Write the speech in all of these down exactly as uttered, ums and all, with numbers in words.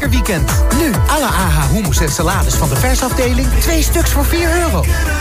lekker weekend. Nu alle A H hummus en salades van de versafdeling. Twee stuks voor vier euro.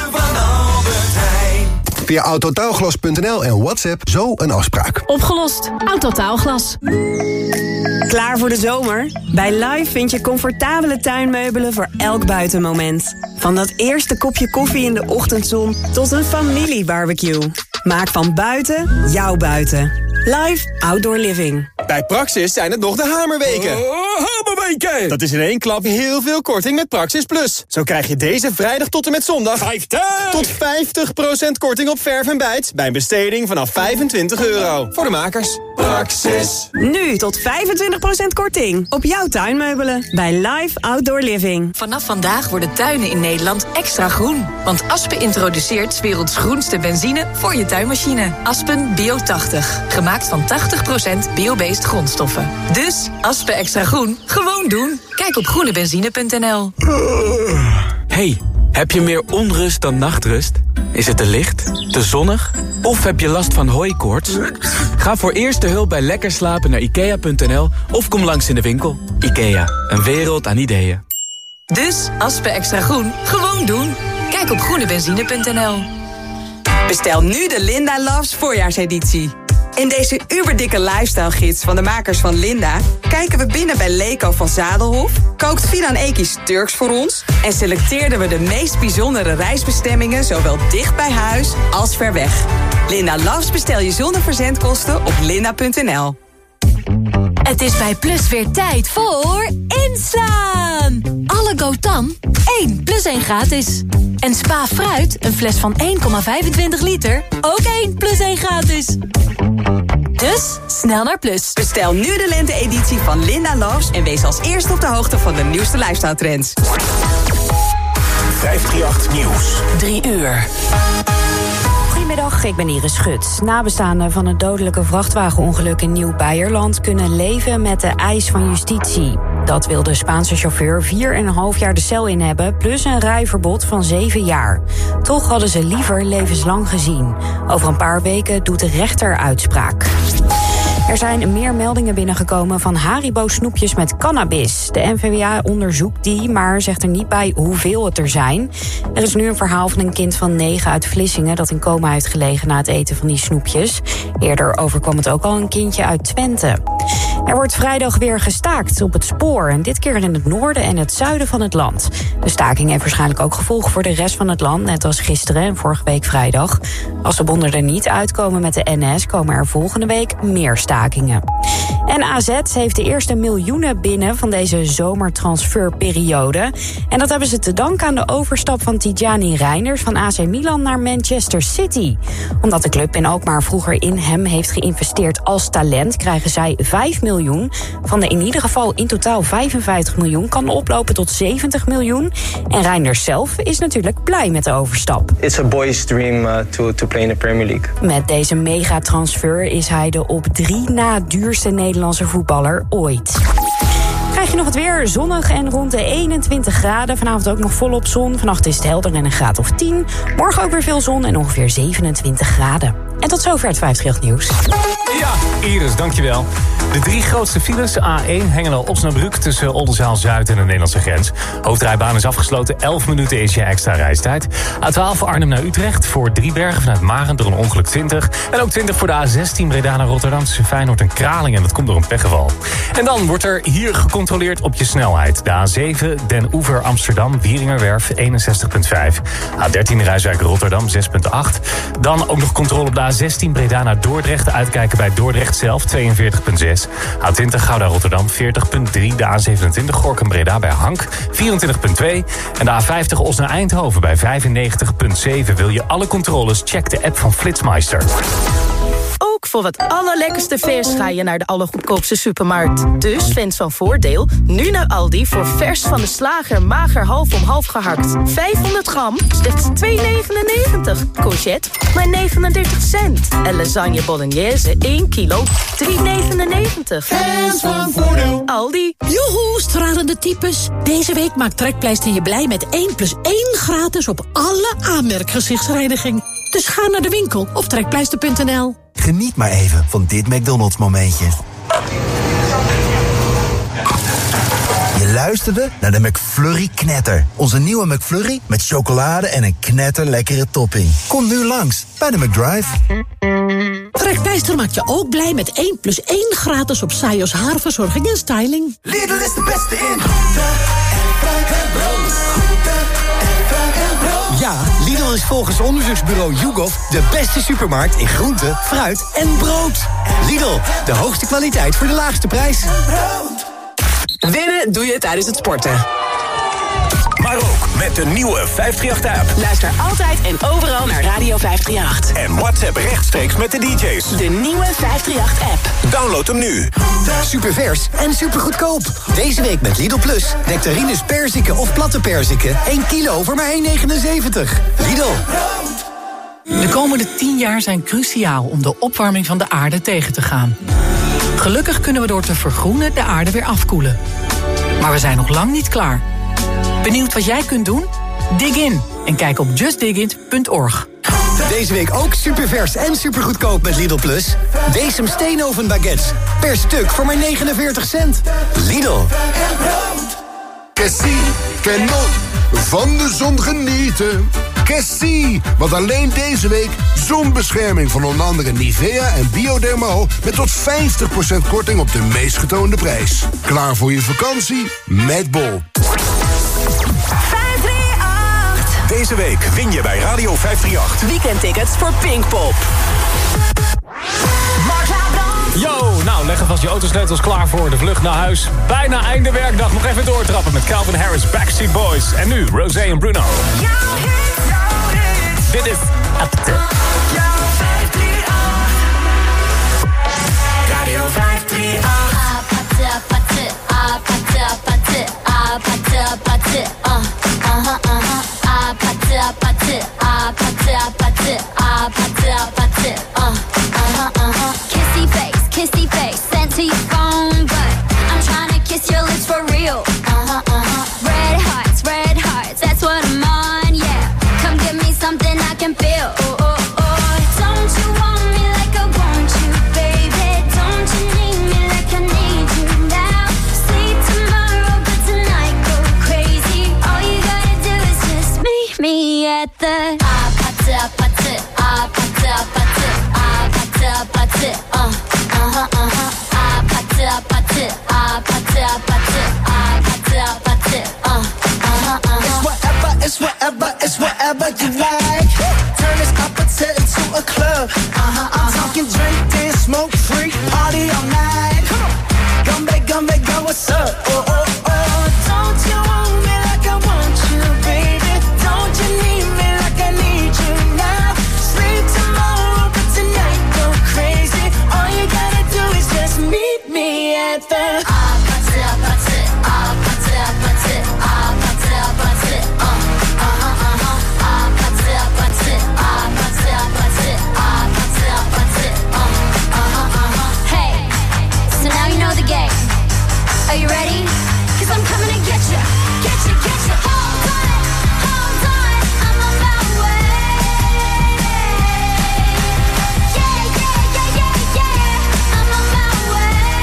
Via autotaalglas punt n l en WhatsApp zo een afspraak. Opgelost. Autotaalglas. Klaar voor de zomer? Bij Live vind je comfortabele tuinmeubelen voor elk buitenmoment. Van dat eerste kopje koffie in de ochtendzon tot een familiebarbecue. Maak van buiten jouw buiten. Live Outdoor Living. Bij Praxis zijn het nog de hamerweken. Oh, hamerweken! Dat is in één klap heel veel korting met Praxis Plus. Zo krijg je deze vrijdag tot en met zondag vijftig tot vijftig procent korting op verf en bijt bij een besteding vanaf vijfentwintig euro. Voor de makers. Praxis. Nu tot vijfentwintig procent korting op jouw tuinmeubelen bij Live Outdoor Living. Vanaf vandaag worden tuinen in Nederland extra groen. Want Aspen introduceert 's werelds groenste benzine voor je tuinmachine. Aspen Bio tachtig. Gemaakt van tachtig procent bio-based grondstoffen. Dus Aspen extra groen, gewoon doen. Kijk op groene benzine punt n l. Hey, heb je meer onrust dan nachtrust? Is het te licht, te zonnig of heb je last van hooikoorts? Ga voor eerste hulp bij Lekker Slapen naar ikea punt n l of kom langs in de winkel. Ikea, een wereld aan ideeën. Dus Aspen extra groen, gewoon doen. Kijk op groene benzine punt n l. Bestel nu de Linda Loves voorjaarseditie. In deze uberdikke lifestyle-gids van de makers van Linda kijken we binnen bij Leko van Zadelhof, kookt Finan Eki's Turks voor ons en selecteerden we de meest bijzondere reisbestemmingen zowel dicht bij huis als ver weg. Linda Loves bestel je zonder verzendkosten op linda punt n l. Het is bij Plus weer tijd voor inslaan. Alle Gotan, één plus één gratis. En Spa Fruit, een fles van één komma vijfentwintig liter, ook één plus één gratis. Dus, snel naar Plus. Bestel nu de lente-editie van Linda Loves en wees als eerste op de hoogte van de nieuwste lifestyle-trends. vijfhonderdachtendertig Nieuws. Drie uur. Goedemiddag, ik ben Iris Schut. Nabestaanden van het dodelijke vrachtwagenongeluk in Nieuw-Beierland kunnen leven met de eis van justitie. Dat wil de Spaanse chauffeur vier en een half jaar de cel in hebben, plus een rijverbod van zeven jaar. Toch hadden ze liever levenslang gezien. Over een paar weken doet de rechter uitspraak. Er zijn meer meldingen binnengekomen van Haribo-snoepjes met cannabis. De N V W A onderzoekt die, maar zegt er niet bij hoeveel het er zijn. Er is nu een verhaal van een kind van negen uit Vlissingen dat in coma heeft gelegen na het eten van die snoepjes. Eerder overkwam het ook al een kindje uit Twente. Er wordt vrijdag weer gestaakt op het spoor. En dit keer in het noorden en het zuiden van het land. De staking heeft waarschijnlijk ook gevolgen voor de rest van het land, net als gisteren en vorige week vrijdag. Als de bonden er niet uitkomen met de N S, komen er volgende week meer stakingen. En A Z heeft de eerste miljoenen binnen van deze zomertransferperiode. En dat hebben ze te danken aan de overstap van Tidjani Reinders van A C Milan naar Manchester City. Omdat de club in Alkmaar vroeger in hem heeft geïnvesteerd als talent, krijgen zij vijf miljoen. Van de in ieder geval in totaal vijfenvijftig miljoen kan oplopen tot zeventig miljoen. En Reinders zelf is natuurlijk blij met de overstap. It's a boy's dream uh, to, to play in the Premier League. Met deze megatransfer is hij de op drie na duurste Nederlandse voetballer ooit. Krijg je nog het weer, zonnig en rond de eenentwintig graden. Vanavond ook nog volop zon. Vannacht is het helder en een graad of tien. Morgen ook weer veel zon en ongeveer zevenentwintig graden. En tot zover het vijftig nieuws. Ja, Iris, dankjewel. De drie grootste files, A één, Hengelo-Osnabrück tussen Oldenzaal-Zuid en de Nederlandse grens. Hoofdrijbaan is afgesloten, elf minuten is je extra reistijd. A twaalf Arnhem naar Utrecht, voor Driebergen vanuit Maren door een ongeluk twintig. En ook twintig voor de A zestien Breda naar Rotterdam tussen Feyenoord en Kralingen. En dat komt door een pechgeval. En dan wordt er hier gecontroleerd op je snelheid. De A zeven Den Oever Amsterdam, Wieringerwerf eenenzestig komma vijf. A dertien Rijswijk Rotterdam zes komma acht. Dan ook nog controle op de A zestien Breda naar Dordrecht. Uitkijken bij Dordrecht zelf tweeënveertig komma zes. A twintig Gouda Rotterdam veertig komma drie. De A zevenentwintig Gorinchem Breda bij Hank vierentwintig komma twee. En de A vijftig Osnabrück Eindhoven bij vijfennegentig komma zeven. Wil je alle controles? Check de app van Flitsmeister. Ook voor het allerlekkerste vers ga je naar de allergoedkoopste supermarkt. Dus fans van Voordeel, nu naar Aldi voor vers van de slager mager half om half gehakt. vijfhonderd gram, slechts twee negenennegentig. Courgette, maar negenendertig cent. En lasagne bolognese, één kilo, drie negenennegentig. Fans van Voordeel. Aldi. Joehoe, stralende types. Deze week maakt Trekpleister je blij met één plus één gratis op alle aanmerkgezichtsreiniging. Dus ga naar de winkel of trekpleister punt n l. Geniet maar even van dit McDonald's momentje. Je luisterde naar de McFlurry Knetter. Onze nieuwe McFlurry met chocolade en een knetterlekkere topping. Kom nu langs bij de McDrive. Trekpleister maakt je ook blij met één plus één gratis op Sajos haarverzorging en styling. Lidl is de beste in groente en fruit en brood. Groente en fruit en brood. Ja, Lidl is volgens onderzoeksbureau YouGov de beste supermarkt in groente, fruit en brood. Lidl, de hoogste kwaliteit voor de laagste prijs. Winnen doe je tijdens het sporten. Maar ook met de nieuwe vijf drie acht-app. Luister altijd en overal naar Radio vijf drie acht. En WhatsApp rechtstreeks met de D J's. De nieuwe vijf drie acht-app. Download hem nu. Supervers en supergoedkoop. Deze week met Lidl Plus. Nectarines perziken of platte perziken. één kilo voor maar één negenenzeventig. Lidl. De komende tien jaar zijn cruciaal om de opwarming van de aarde tegen te gaan. Gelukkig kunnen we door te vergroenen de aarde weer afkoelen. Maar we zijn nog lang niet klaar. Benieuwd wat jij kunt doen? Dig in en kijk op just dig it punt org. Deze week ook supervers en supergoedkoop met Lidl Plus. Weesum steenoven baguettes. Per stuk voor maar negenenveertig cent. Lidl. Cassie, Canon, van de zon genieten. Cassie, want alleen deze week zonbescherming van onder andere Nivea en Biodermal met tot vijftig procent korting op de meest getoonde prijs. Klaar voor je vakantie? Met Bol. vijf drie acht. Deze week win je bij Radio vijf drie acht. Weekendtickets voor Pinkpop. Yo, nou, leg alvast je autosleutels klaar voor de vlucht naar huis. Bijna einde werkdag, nog even doortrappen met Calvin Harris, Backstreet Boys. En nu Rosé en Bruno. Dit is Apte. Radio vijf drie acht. Apte, apte, apte, apte, apte, apte, uh, uh-huh, uh-huh. Apte, apte, apte, apte, apte, apte, uh, uh-huh, uh-huh. Kissy face, kissy face, sent to your phone, but I'm trying to kiss your lips for real. Uh-huh, uh-huh. Red hearts, red hearts, that's what I'm on, yeah. Come give me something I can feel. Oh, oh, oh. Don't you want me like I want you, baby? Don't you need me like I need you now? Sleep tomorrow, but tonight go crazy. All you gotta do is just meet me at the apate, apate, apate, apate, apate, apate, uh, uh-huh, uh-huh. Apate, apate, apate, apate, apate, apate, uh, uh-huh, uh-huh. It's whatever, it's whatever, it's whatever you like. Turn this appetite into a club. Uh-huh, I'm talking drink, dance, smoke, freak, party all night. Come on, gumbe, gumbe, go, what's up? Oh, oh, oh. Don't you want me like I want you, baby? Don't you need me like I need you now? Sleep tomorrow, but tonight go crazy. All you gotta do is just meet me at the apate, apate, apate, apate, apate, apate, uh, uh-huh, uh-huh. Apate, apate, apate, apate, apate, apate, uh, uh-huh, uh-huh. Hey, so now you know the game. Are you ready? 'Cause I'm coming to get you, get you, get you. Hold on, hold on, I'm on my way. Yeah, yeah, yeah, yeah, yeah, I'm on my way.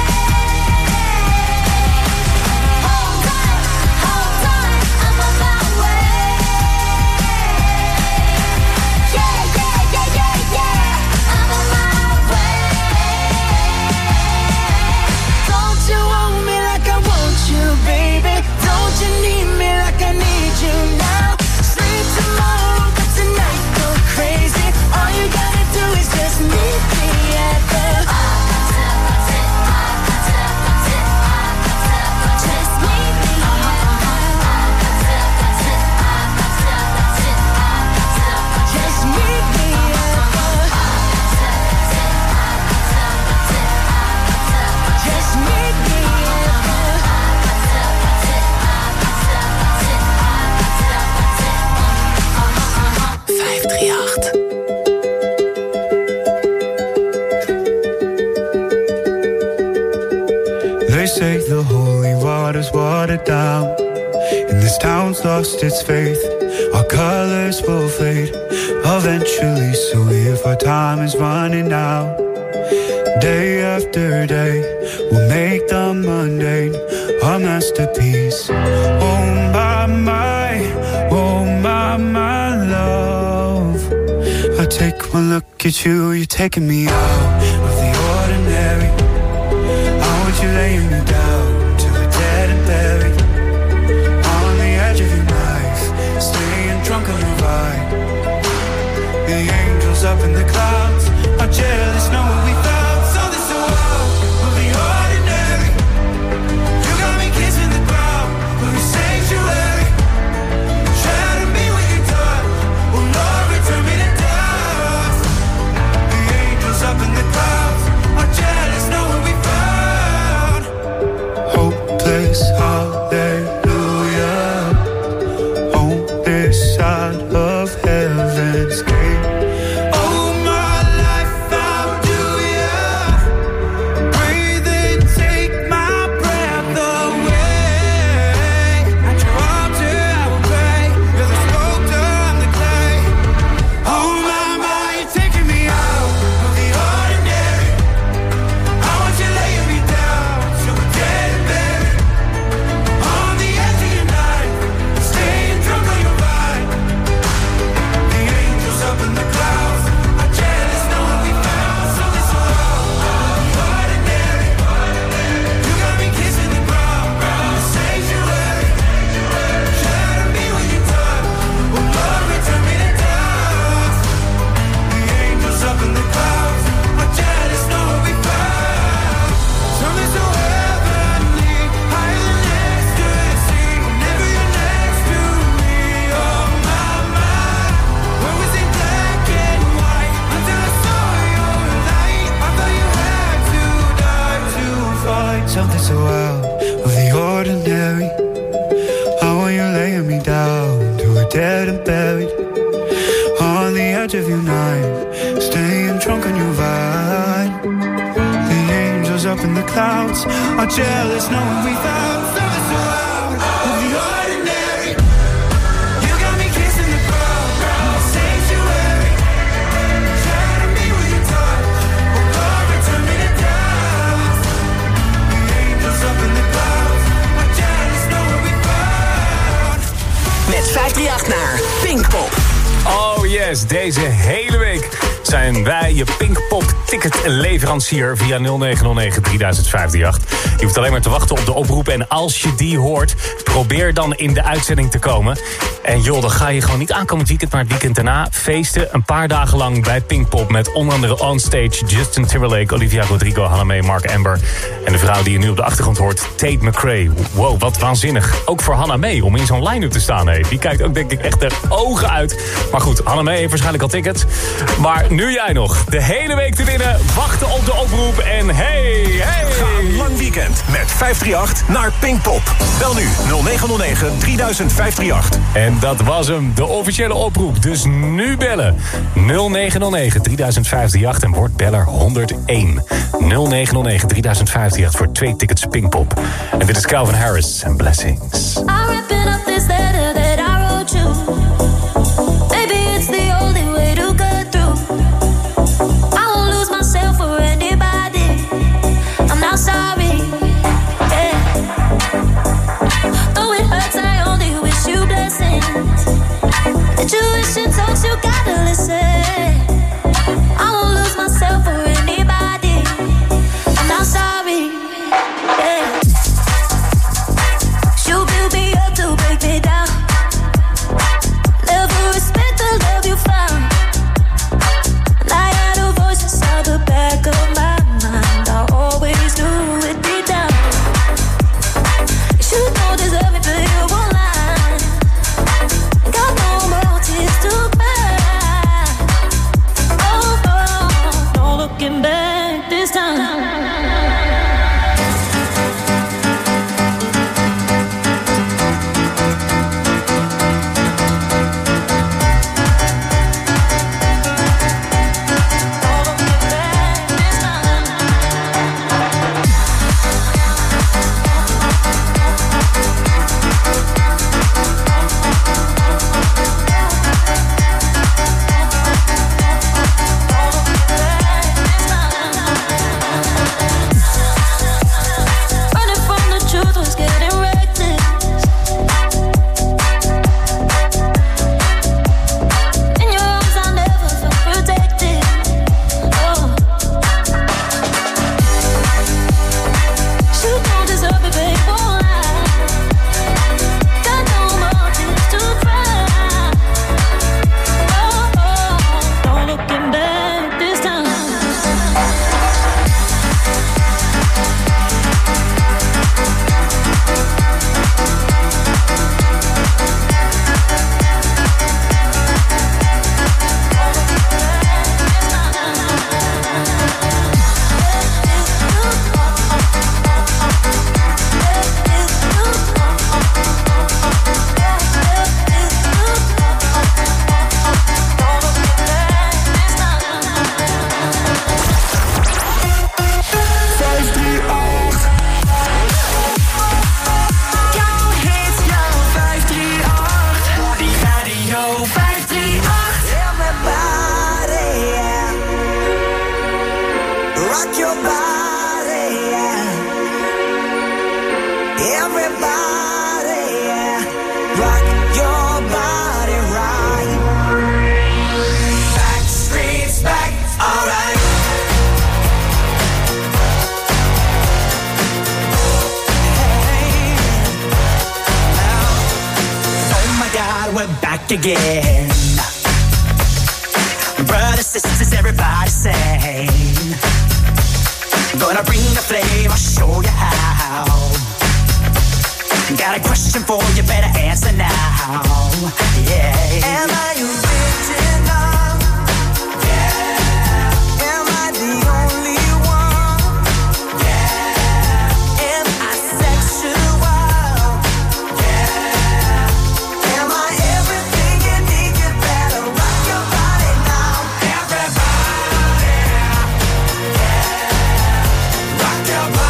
Hold on, hold on, I'm on my way. Yeah, yeah, yeah, yeah, yeah, I'm on my way. Don't you want me like I want you, baby? Don't you need me like I need you now? Sleep tomorrow, but tonight go crazy. All you gotta do is just meet me at the apate, apate, apate, apate, apate, apate. Just meet me at the apate, apate, apate, apate, apate, apate. Just meet me at the apate, apate, apate, apate, apate. Just meet me at the vijf drie acht. They say the holy water's watered down, and this town's lost its faith. Our colors will fade eventually, so if our time is running out, day after day we'll make the mundane a masterpiece. Oh my, my, oh my, my love. I take one look at you, you're taking me out of the ordinary. I want you laying me down till we're dead and buried. On the edge of your knife, staying drunk on your ride. The angels up in the clouds are jealous, know what we found. So this world of the ordinary. You got me kissing the ground of your sanctuary. Shadow me when you're done. Oh Lord, return me to dust. The angels up in the clouds are jealous, know what we found. Hopeless hallelujah. On this side of heaven's gate. Oh my life, I'll do ya. Breathe and take my breath away. At your altar I will pray. You're the sculptor, I'm the clay. Oh my, my, you're taking me out of the ordinary. I want you laying me down till we're dead and buried. On the edge of your knife, staying drunk on your vine. The angels up in the clouds are jealous, know what we found. So this world of the ordinary. You got me kissing the ground, the sanctuary. Shadow me when you're done. Oh Lord, return me to dust. The angels up in the clouds are jealous, know what we found. Something so heavenly, higher than ecstasy. Whenever you're next to me, oh my, my. Where was it black and white until I saw your light? I thought you had to die to fight something so out of the ordinary. I want you laying me down till we're dead and buried. On the edge of your knife, staying drunk on your vine. The angels up in the clouds are jealous, knowing we found something so out of the ordinary. You got me kissing the ground, the sanctuary. Shadow me when you're done. Oh Lord, return me to dust. The angels up in the clouds are jealous, knowing we found. Met vijfhonderdachtendertig naar Pinkpop. Oh yes, deze hele week zijn wij je Pinkpop ticketleverancier via nul negen nul negen drie vijf drie acht. Je hoeft alleen maar te wachten op de oproep en als je die hoort, probeer dan in de uitzending te komen. En joh, dan ga je gewoon niet aankomend weekend, maar het weekend daarna feesten een paar dagen lang bij Pinkpop met onder andere onstage Justin Timberlake, Olivia Rodrigo, Hannah Mae, Mark Amber en de vrouw die je nu op de achtergrond hoort, Tate McRae. Wow, wat waanzinnig. Ook voor Hannah Mae om in zo'n line-up te staan. Hey. Die kijkt ook denk ik echt de ogen uit. Maar goed, Hannah Mae heeft waarschijnlijk al tickets. Maar nu jij nog. De hele week te winnen. Wachten op de oproep. En hey, hey. Ga een lang weekend met vijfhonderdachtendertig naar Pinkpop. Bel nu nul negen nul negen drie vijf drie acht. En dat was hem. De officiële oproep. Dus nu bellen. nul negen nul negen drie vijf drie acht en word beller honderdéén. nul negen nul negen drie vijf drie acht voor twee tickets Pinkpop. En dit is Calvin Harris en Blessings. I'm wrapping up this letter that I wrote you. Maybe it's the only way to get through. I won't lose myself for anybody. I'm not sorry. Yeah. Though it hurts, I only wish you blessings. Intuition talks, you gotta listen. I won't lose myself for anybody. I'm not sorry. Yeah. You build me up to break me down. back again. Brothers, sisters, everybody sing. Gonna bring the flame, I'll show you how. Got a question for you, better answer now. Yeah. Am I original? Yeah. Am I the only one? Yeah. Am I sexual? Yeah. Am I everything you need? You better rock your body now. Everybody, yeah. Rock your body.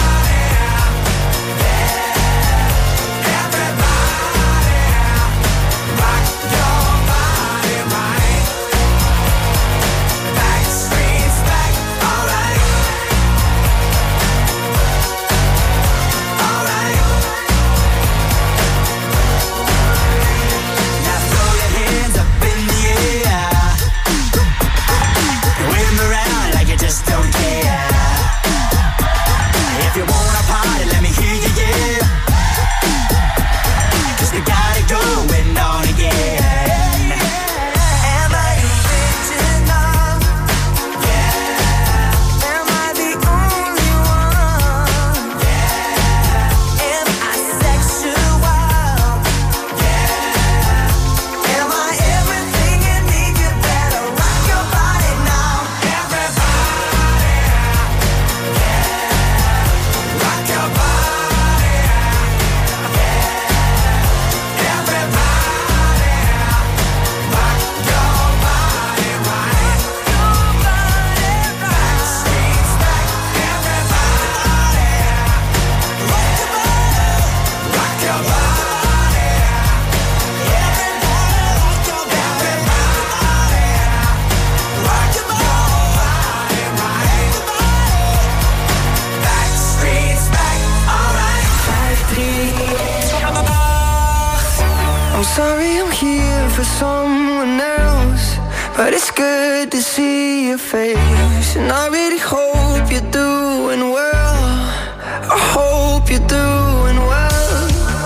Sorry I'm here for someone else, but it's good to see your face. And I really hope you're doing well. I hope you're doing well.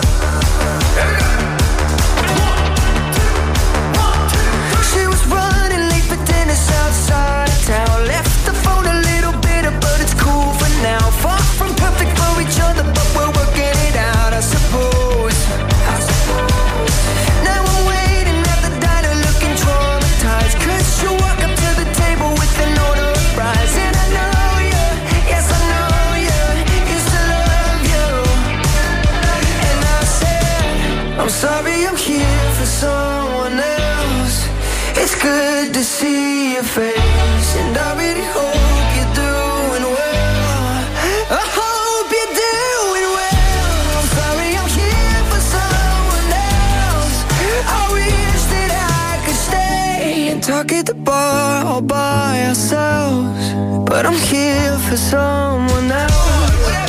She was running late for dinner outside of town. Left the phone a little bitter, but it's cool for now. Far from perfect for each other, but we're working it out, I suppose. I suppose. Now I'm waiting at the diner looking traumatized, 'cause you walk up to the table with an order of fries. And I know you, yes I know you, used to love you. And I said, I'm sorry I'm here for someone else. It's good to see your face, and I really hope you're doing well. I hope you're doing well. I'm sorry I'm here for someone else. I wish that I could stay and talk at the bar all by ourselves, but I'm here for someone else.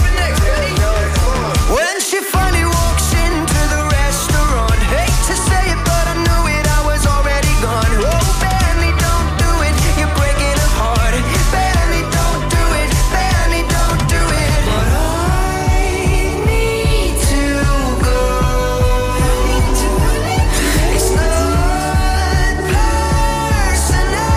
When she finally walks into the restaurant, hate to say it, but I knew it, I was already gone. Oh, Benny, don't do it, you're breaking her heart. Benny, don't do it, Benny, don't do it. But I need to go. It's not personal.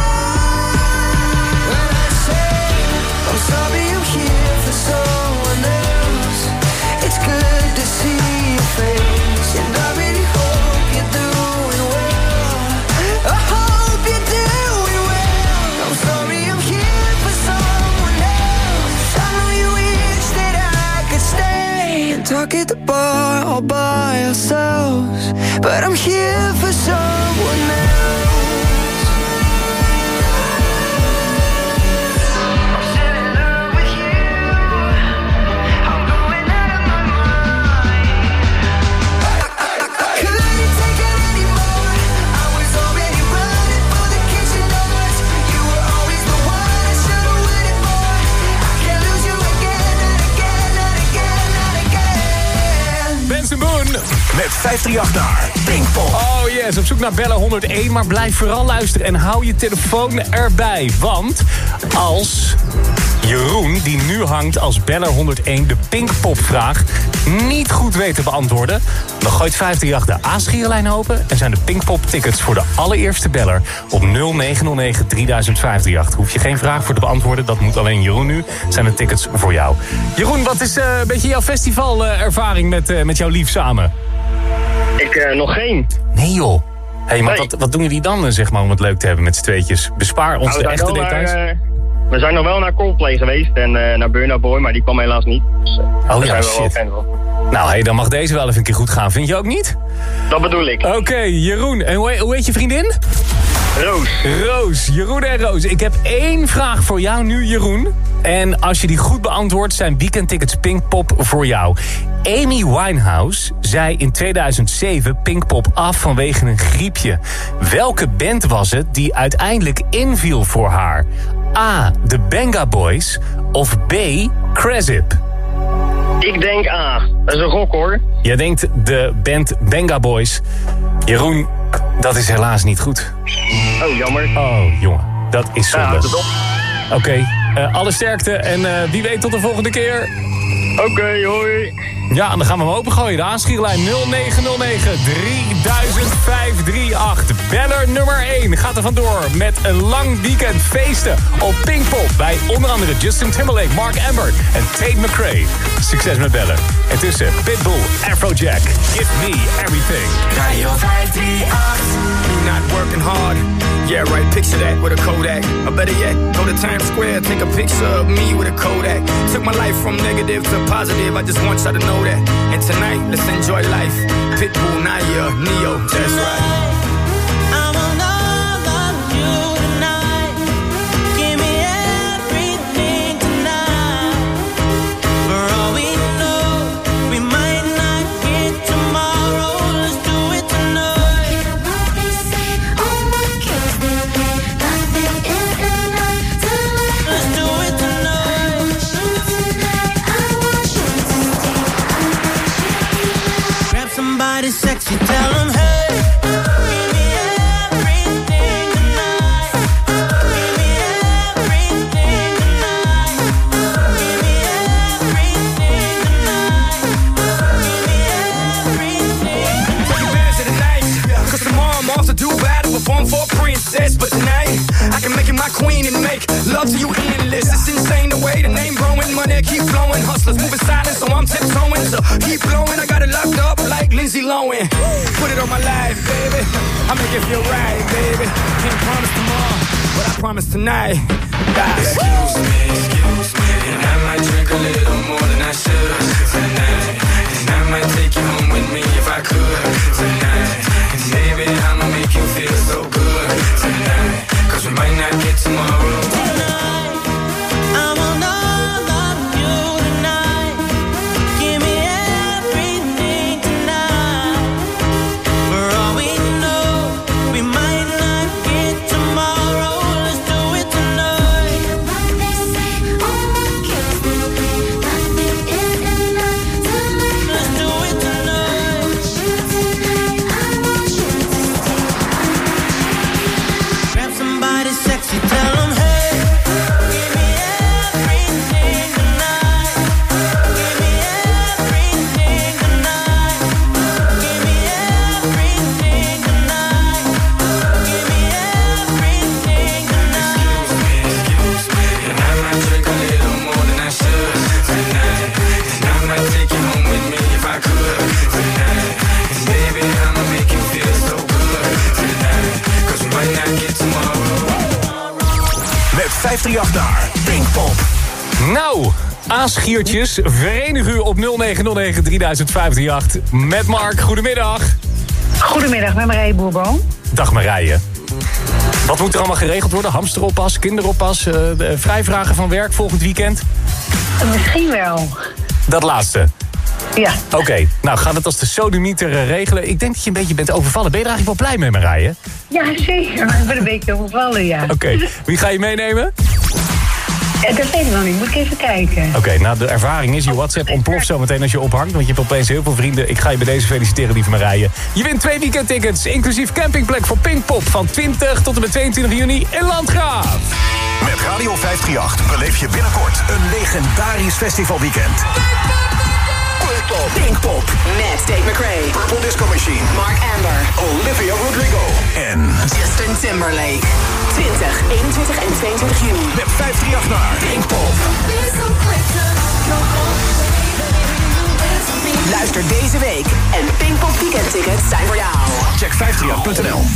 When I say I'm sorry I'm here for someone else, it's good to see your face, and I really hope you're doing well. I hope you're doing well. I'm sorry I'm here for someone else. I know you wish that I could stay and talk at the bar all by ourselves, but I'm here for someone else. Couldn't take it anymore. I was already running for the kitchen doors. You were always the one I should've waited for. I can't lose you again and again and again and again. Benson Boone met vijf drie acht naar Pinkpop. Oh yes, op zoek naar bellen honderdéén, maar blijf vooral luisteren en hou je telefoon erbij. Want als Jeroen, die nu hangt als beller honderdéén de Pinkpop-vraag, niet goed weet te beantwoorden, dan gooit vijfhonderdachttien de A-schierlijn open en zijn de Pinkpop-tickets voor de allereerste beller op nul negen nul negen drie duizend vijfhonderdachttien. Hoef je geen vraag voor te beantwoorden, dat moet alleen Jeroen nu. Zijn de tickets voor jou. Jeroen, wat is uh, een beetje jouw festivalervaring met, uh, met jouw lief samen? Ik uh, nog geen. Nee joh. Hé, hey, maar nee. wat, wat doen jullie dan, zeg maar, om het leuk te hebben met z'n tweetjes? Bespaar ons nou, de echte details. Naar, uh, we zijn nog wel naar Coldplay geweest en uh, naar Burna Boy, maar die kwam helaas niet. Dus, uh, oh ja, zijn we shit. wel fan van. Nou, hey, dan mag deze wel even een keer goed gaan. Vind je ook niet? Dat bedoel ik. Oké, okay, Jeroen. En hoe, hoe heet je vriendin? Roos. Roos. Jeroen en Roos. Ik heb één vraag voor jou nu, Jeroen. En als je die goed beantwoordt, zijn weekendtickets Pinkpop voor jou. Amy Winehouse zei in tweeduizend zeven Pinkpop af vanwege een griepje. Welke band was het die uiteindelijk inviel voor haar? A. The Benga Boys of B. Cresip? Ik denk A. Dat is een gok, hoor. Jij denkt de band Benga Boys. Jeroen, dat is helaas niet goed. Oh, jammer. Oh, jongen. Dat is zonde. Ja, Oké, okay, uh, alle sterkte en uh, wie weet tot de volgende keer. Oké, okay, hoi. Ja, en dan gaan we hem opengooien. De aanschierlijn nul negen nul negen drie duizend vijfhonderdachttien. Beller nummer één gaat er vandoor met een lang weekend feesten op Pinkpop. Bij onder andere Justin Timberlake, Mark Amber en Tate McRae. Succes met bellen. En tussen Pitbull, Afrojack, Give Me Everything. Radio vijf drie acht. Me not working hard. Yeah, right, picture that with a Kodak. Or better yet, go to Times Square, take a picture of me with a Kodak. Took my life from negative to positive, I just want y'all to know that. And tonight, let's enjoy life. Pitbull, Naya, Neo, that's right. Sexy, tell them hey, give me everything tonight. Give me everything tonight. Give me everything tonight. Give me everything. Take advantage of the night, cause tomorrow I'm off to Dubai to perform for a princess. But tonight, I can make you my queen and make love to you endless. It's insane the way the name growing, money keep flowing. Hustlers moving silent, so I'm tiptoeing. So keep blowing, I got it locked up like Lindsay Lohan. Put it on my life, baby. I'll make it feel right, baby. Can't promise tomorrow, but I promise tonight. God. Excuse me, excuse me, and I might drink a little more than I should tonight. And I might take you home with me if I could tonight. And baby, I'ma make you feel so good tonight. Cause we might not get tomorrow. Tonight, I want all of you tonight. Give me everything tonight. For all we know, we might not get tomorrow. Let's do it tonight. What they say, oh my God, nothing is enough tonight. Let's do it tonight. I want you tonight. Grab somebody sexy, tell them hey. vijfhonderdachttien daar, Pinkpop. Nou, Aaschiertjes, verenig u op nul negen nul negen drie duizend vijfhonderdachttien met Mark. Goedemiddag. Goedemiddag, met Marije Boerboom. Dag Marije. Wat moet er allemaal geregeld worden? Hamsteroppas, kinderoppas, uh, vrijvragen van werk volgend weekend? Misschien wel. Dat laatste? Ja. Oké, okay. Nou gaat het als de sodemieter uh, regelen. Ik denk dat je een beetje bent overvallen. Ben je er eigenlijk wel blij mee, Marije? Ja, zeker. Ik ben een beetje overvallen, ja. Oké, okay. Wie ga je meenemen? Ja, dat weet ik nog niet. Moet ik even kijken. Oké, okay, nou de ervaring is, je WhatsApp ontploft zo meteen als je ophangt. Want je hebt opeens heel veel vrienden. Ik ga je bij deze feliciteren, lieve Marije. Je wint twee weekendtickets, inclusief campingplek voor Pinkpop van twintig tot en met tweeëntwintig juni in Landgraaf. Met Radio vijfhonderdachtendertig beleef je binnenkort een legendarisch festivalweekend. Pinkpop. Pinkpop. Met Dave McRae. Purple Disco Machine. Mark Amber. Olivia Rodrigo. En Justin Timberlake. twintig, eenentwintig en tweeëntwintig juni. Met vijfhonderdachtendertig naar Pinkpop. Luister deze week en Pinkpop weekendtickets zijn voor jou. Check vijfhonderdachtendertig punt n l.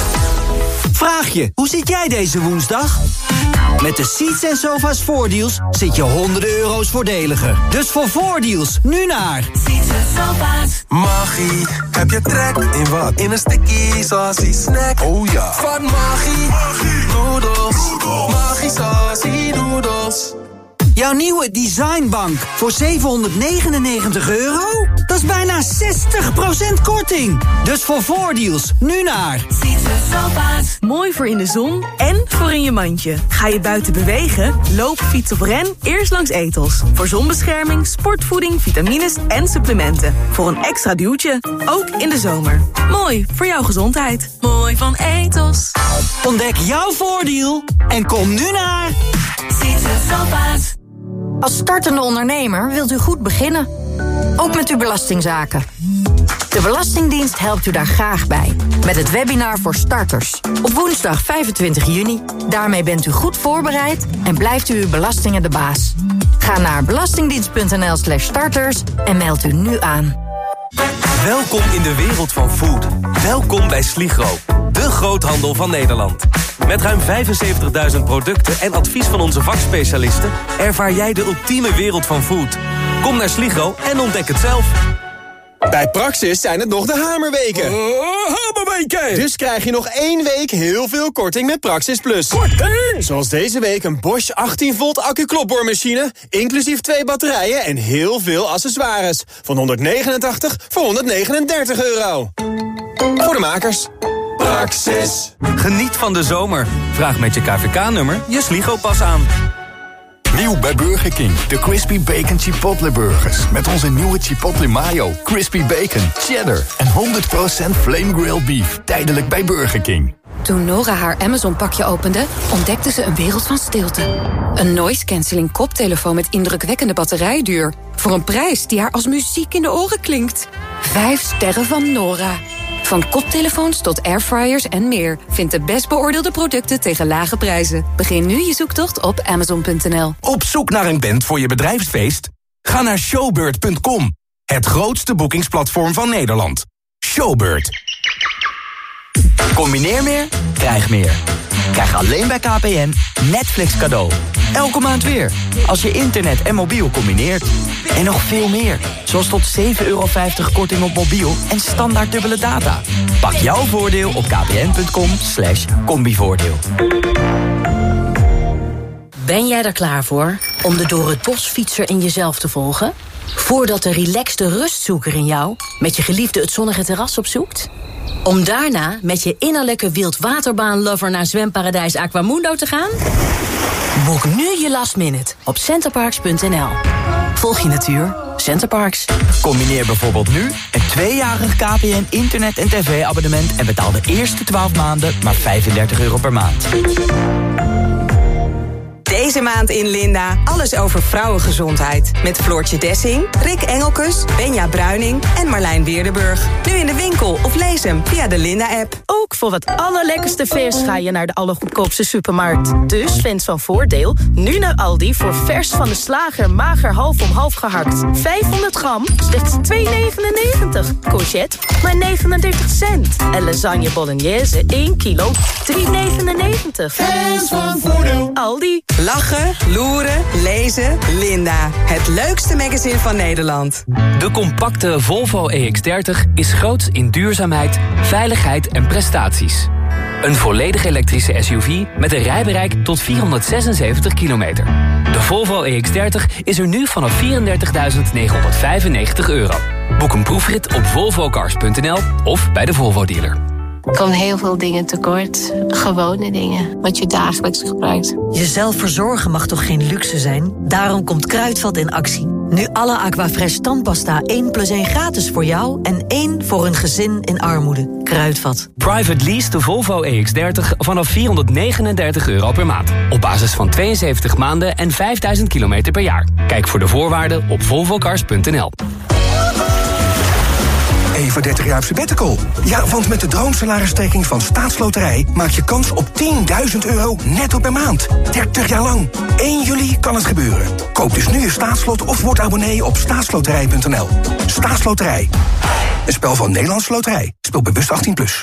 Vraag je, hoe zit jij deze woensdag? Met de Seats en Sofa's voordeals zit je honderden euro's voordeliger. Dus voor voordeals, nu naar Seats en Sofa's. Magie, heb je trek in wat? In een sticky saucy snack. Oh ja. Van Magie, Magie. Noodles. Magie saucy noodles. Jouw nieuwe designbank voor zevenhonderdnegenennegentig euro? Dat is bijna zestig procent korting. Dus voor voordeals, nu naar Seats en Sofa's. Mooi voor in de zon en voor in je mandje. Ga je buiten bewegen? Loop, fiets of ren? Eerst langs Ethos. Voor zonbescherming, sportvoeding, vitamines en supplementen. Voor een extra duwtje, ook in de zomer. Mooi voor jouw gezondheid. Mooi van Ethos. Ontdek jouw voordeel en kom nu naar Seats en Sofa's. Als startende ondernemer wilt u goed beginnen. Ook met uw belastingzaken. De Belastingdienst helpt u daar graag bij. Met het webinar voor starters. Op woensdag vijfentwintig juni. Daarmee bent u goed voorbereid en blijft u uw belastingen de baas. Ga naar belastingdienst.nl slash starters en meld u nu aan. Welkom in de wereld van food. Welkom bij Sligro, de groothandel van Nederland. Met ruim vijfenzeventigduizend producten en advies van onze vakspecialisten ervaar jij de ultieme wereld van food. Kom naar Sligro en ontdek het zelf. Bij Praxis zijn het nog de hamerweken. Uh, hamerweken! Dus krijg je nog één week heel veel korting met Praxis Plus. Korting! Zoals deze week een Bosch achttien volt accu-klopboormachine, inclusief twee batterijen en heel veel accessoires. Van honderdnegenentachtig voor honderdnegenendertig euro. Voor de makers. Praxis. Geniet van de zomer. Vraag met je K V K-nummer je Sligo-pas aan. Nieuw bij Burger King, de Crispy Bacon Chipotle Burgers. Met onze nieuwe Chipotle Mayo, Crispy Bacon, Cheddar en honderd procent Flame Grilled Beef. Tijdelijk bij Burger King. Toen Nora haar Amazon-pakje opende, ontdekte ze een wereld van stilte. Een noise-canceling koptelefoon met indrukwekkende batterijduur. Voor een prijs die haar als muziek in de oren klinkt. Vijf sterren van Nora. Van koptelefoons tot airfryers en meer. Vind de best beoordeelde producten tegen lage prijzen. Begin nu je zoektocht op amazon punt n l. Op zoek naar een band voor je bedrijfsfeest? Ga naar showbird punt com. Het grootste boekingsplatform van Nederland. Showbird. Combineer meer, krijg meer. Krijg alleen bij K P N Netflix cadeau. Elke maand weer, als je internet en mobiel combineert. En nog veel meer, zoals tot zeven euro vijftig korting op mobiel en standaard dubbele data. Pak jouw voordeel op kpn.com slash combivoordeel. Ben jij er klaar voor om de door het bos fietser in jezelf te volgen? Voordat de relaxte rustzoeker in jou met je geliefde het zonnige terras opzoekt? Om daarna met je innerlijke wildwaterbaanlover naar zwemparadijs Aquamundo te gaan? Boek nu je last minute op centerparks punt n l. Volg je natuur, Centerparks. Combineer bijvoorbeeld nu een tweejarig K P N internet- en tv-abonnement... en betaal de eerste twaalf maanden maar vijfendertig euro per maand. Deze maand in Linda alles over vrouwengezondheid. Met Floortje Dessing, Rick Engelkes, Benja Bruining en Marlijn Weerdenburg. Nu in de winkel of lees hem via de Linda-app. Ook voor het allerlekkerste vers ga je naar de allergoedkoopste supermarkt. Dus fans van Voordeel, nu naar Aldi voor vers van de slager mager half om half gehakt. vijfhonderd gram, slechts twee negenennegentig. Courgette, maar negenendertig cent. En lasagne bolognese, één kilo, drie negenennegentig. Fans van Voordeel. Aldi. Lachen, loeren, lezen, Linda. Het leukste magazine van Nederland. De compacte Volvo E X dertig is groots in duurzaamheid, veiligheid en prestaties. Een volledig elektrische S U V met een rijbereik tot vierhonderdzesenzeventig kilometer. De Volvo E X dertig is er nu vanaf vierendertigduizend negenhonderdvijfennegentig euro. Boek een proefrit op volvo cars punt n l of bij de Volvo dealer. Er komen heel veel dingen tekort. Gewone dingen, wat je dagelijks gebruikt. Jezelf verzorgen mag toch geen luxe zijn? Daarom komt Kruidvat in actie. Nu alle Aquafresh tandpasta één plus één gratis voor jou en één voor een gezin in armoede. Kruidvat. Private lease de Volvo E X dertig vanaf vierhonderdnegenendertig euro per maand. Op basis van tweeënzeventig maanden en vijfduizend kilometer per jaar. Kijk voor de voorwaarden op volvocars punt n l. Even dertig jaar op sabbatical. Ja, want met de droomsalaristrekking van Staatsloterij maak je kans op tienduizend euro netto per maand. dertig jaar lang. één juli kan het gebeuren. Koop dus nu je staatslot of word abonnee op staatsloterij punt n l. Staatsloterij. Een spel van Nederlandse Loterij. Speel bewust achttien plus.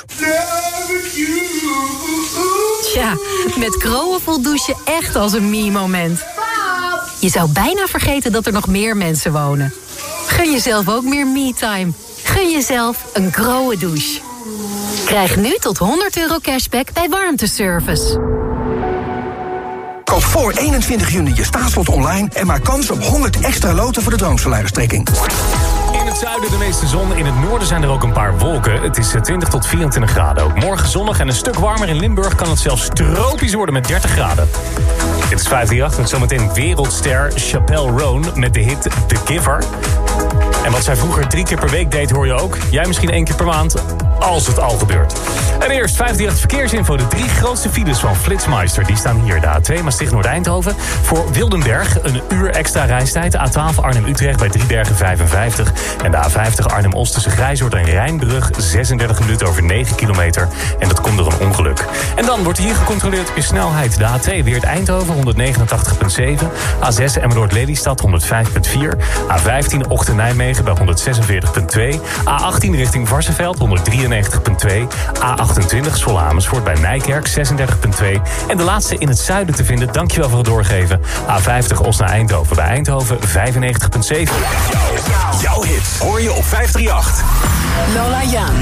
Tja, met Kroon voelt douchen echt als een me-moment. Je zou bijna vergeten dat er nog meer mensen wonen. Gun jezelf ook meer me-time. Gun jezelf een Grohe douche. Krijg nu tot honderd euro cashback bij warmteservice. Koop voor eenentwintig juni je staatslot online en maak kans op honderd extra loten voor de droomsalaristrekking. In het zuiden de meeste zon, in het noorden zijn er ook een paar wolken. Het is twintig tot vierentwintig graden. Ook morgen zonnig en een stuk warmer. In Limburg kan het zelfs tropisch worden met dertig graden. Dit is vijf drie acht met zometeen wereldster Chappelle Roan met de hit The Giver. En wat zij vroeger drie keer per week deed, hoor je ook. Jij misschien één keer per maand, als het al gebeurt. En eerst vijf drie acht verkeersinfo. De drie grootste files van Flitsmeister, die staan hier. De A twee Maastricht-Noord-Eindhoven. Voor Wildenberg een uur extra reistijd. A twaalf Arnhem-Utrecht bij Driebergen vijfenvijftig. En de A vijftig Arnhem-Oost tussen Grijzoord en Rijnbrug. zesendertig minuten over negen kilometer. En dat komt door een ongeluk. En dan wordt hier gecontroleerd op je snelheid. De A twee Weert-Eindhoven honderdnegenentachtig komma zeven. A zes Emmeloord-Lelystad honderdvijf komma vier. A vijftien Ochten-Nijmegen bij honderdzesenveertig komma twee. A achttien richting Varsseveld honderddrieënnegentig komma twee. A achtentwintig Zwolle Amersfoort bij Nijkerk zesendertig komma twee. En de laatste in het zuiden te vinden, dankjewel voor het doorgeven. A vijftig Osna-Eindhoven bij Eindhoven vijfennegentig komma zeven. Jouw, jouw hit hoor je op vijf drie acht. Lola Young.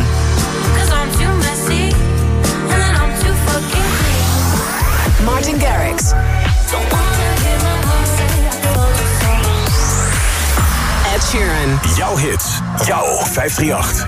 Martin Garrix. Ed Sheeran. Jouw hits, jouw vijf drie acht.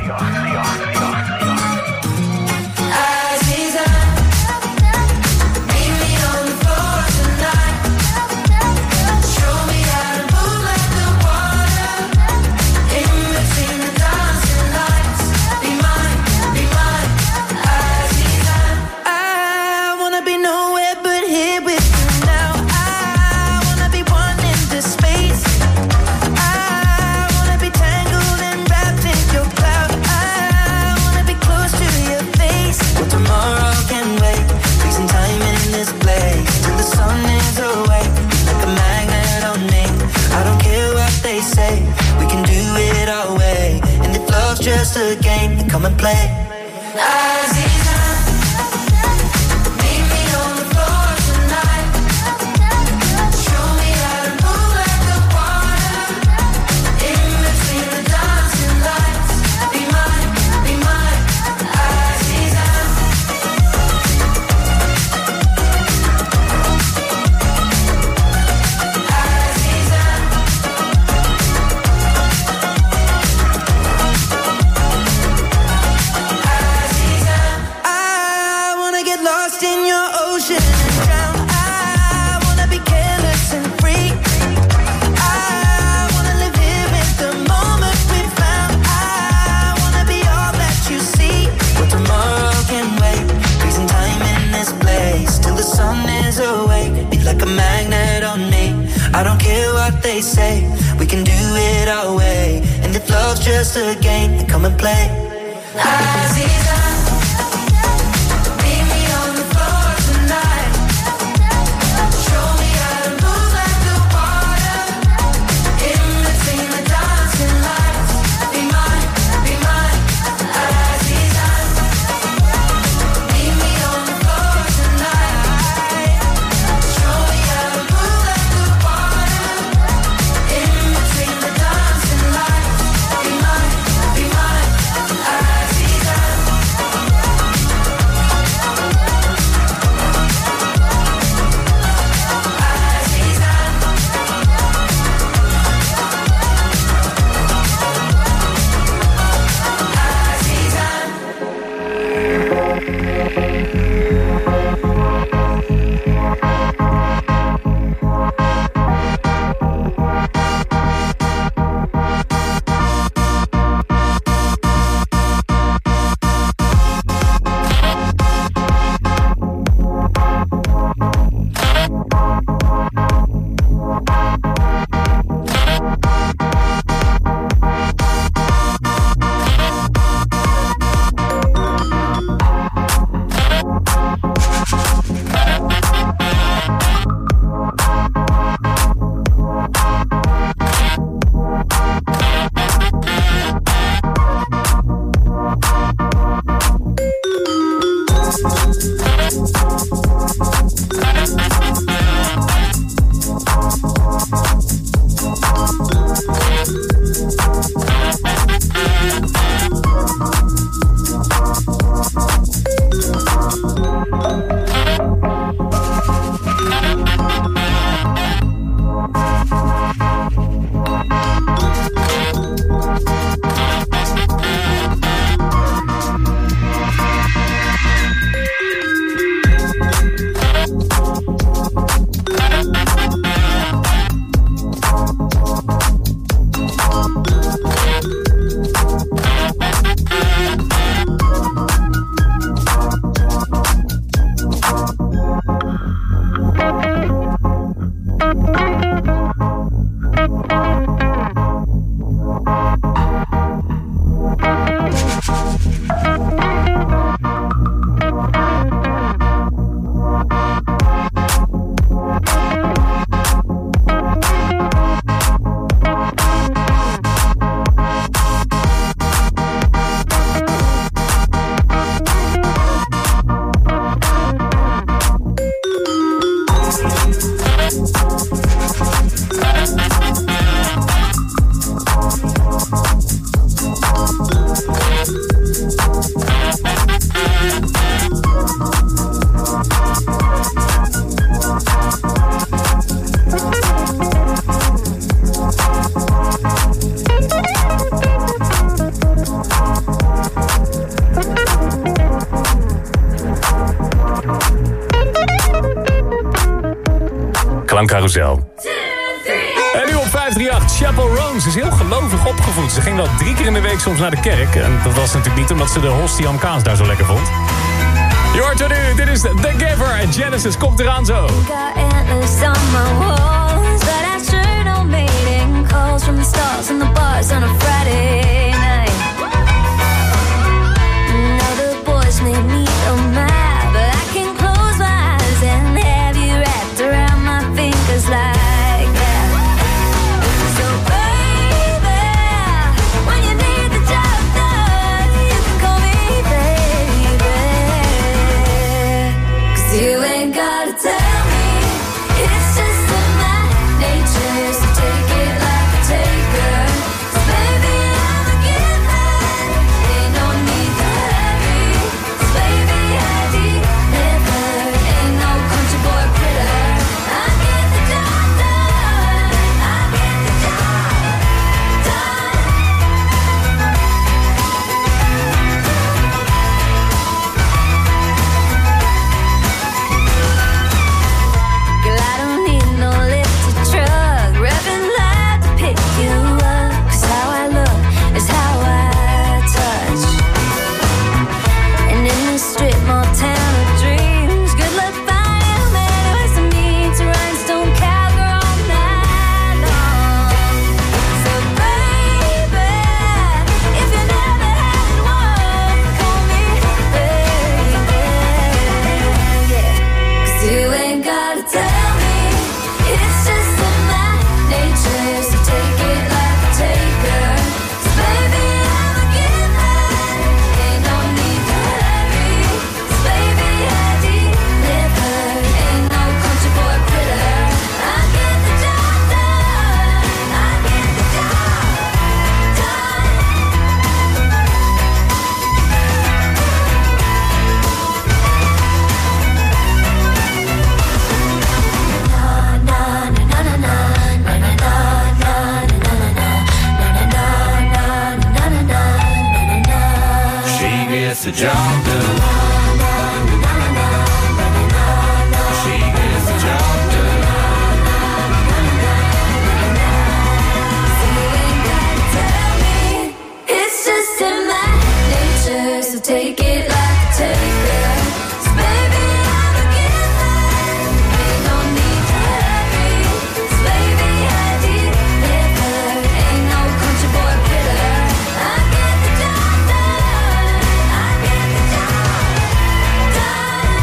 Just a game, come and play. Aziza, meet me on the floor tonight. Show me how to move like the water. In between the dancing lights. Be mine, be mine, Aziza. Aziza. I don't care what they say, we can do it our way. And if love's just a game, then come and play. Aziza, meet me on the floor tonight. Show me how to move like the water. In between the dancing lights. Be mine, be mine, Aziza. Meet me on the floor tonight. Show me how to move like the water. In between the dancing lights. Be mine, be mine, Aziza. Klankcarousel. En nu op vijf drie acht, Chappell Roan. Ze is heel gelovig opgevoed. Ze ging wel drie keer in de week soms naar de kerk. En dat was natuurlijk niet omdat ze de hostie am kaas daar zo lekker vond. Je hoort er nu, dit is The Giver en Genesis komt eraan zo. You ain't gotta tell me, it's just in my nature, so take it like a taker. 'Cause baby, I'm a giver, ain't no need to hurry. 'Cause baby, I deliver, ain't no country boy critter. I get the job done, I get the job done. Girl, I don't need no lifted truck, revving loud to pick you up. 'Cause how I look is how I touch. And in this strip mall town of dreams, good luck finding a man who has to meet to rhinestone cowgirl all night long. So baby, if you never had one, call me baby, yeah. 'Cause you ain't gotta tell me, it's just in my nature, so take it like a taker. 'Cause baby, I'm a giver, ain't no need to hurry. 'Cause baby, I deliver, ain't no country boy critter. I get the job done, I get the job done. She gets the job done. She gets the job done. It's just in my nature, so take it like a taker. 'Cause baby, I'm a giver, ain't no need to hurry. 'Cause baby, I deliver, ain't no country boy critter. I get the job done, I get the job done.